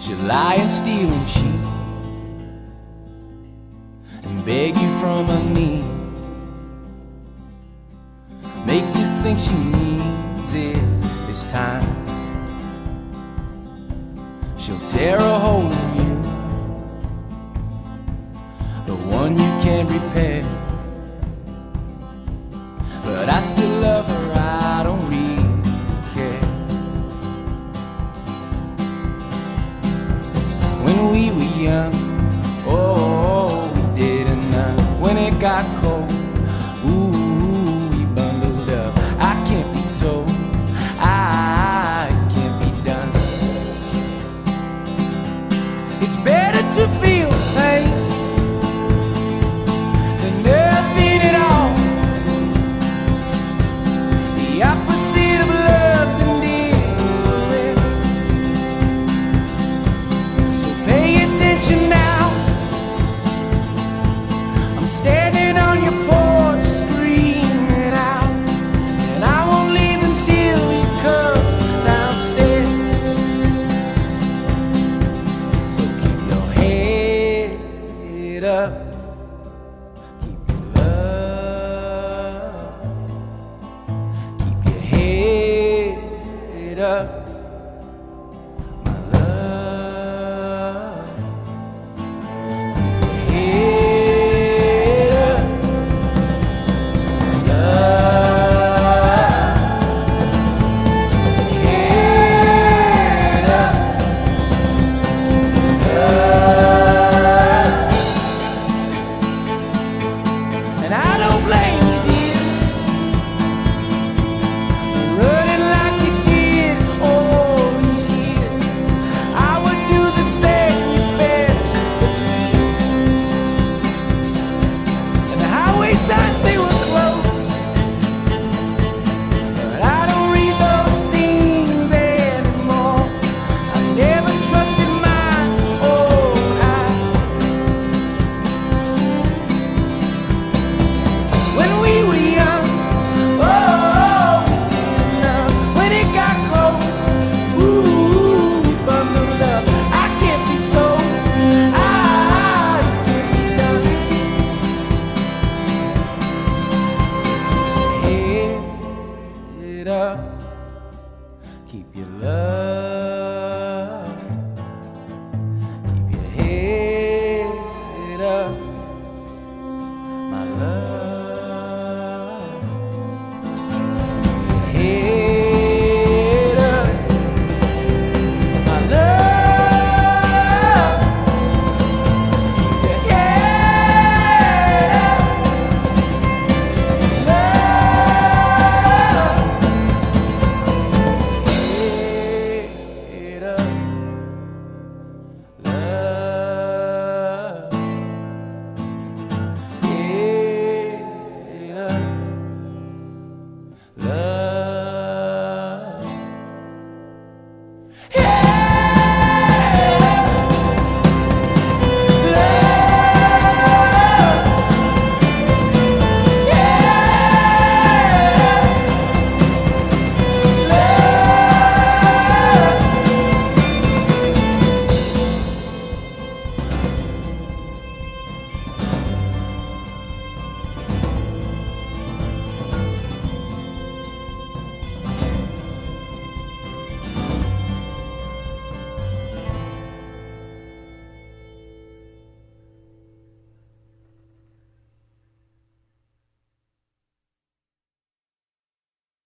She'll lie and steal and cheat and beg you from her knees, make you think she needs it this time. She'll tear a hole in you, the one you can't repair. But I still love her, I don't really care. When we were young, oh, we did enough. When it got cold, ooh, we bundled up. I can't be told, I can't be done. It's better to feel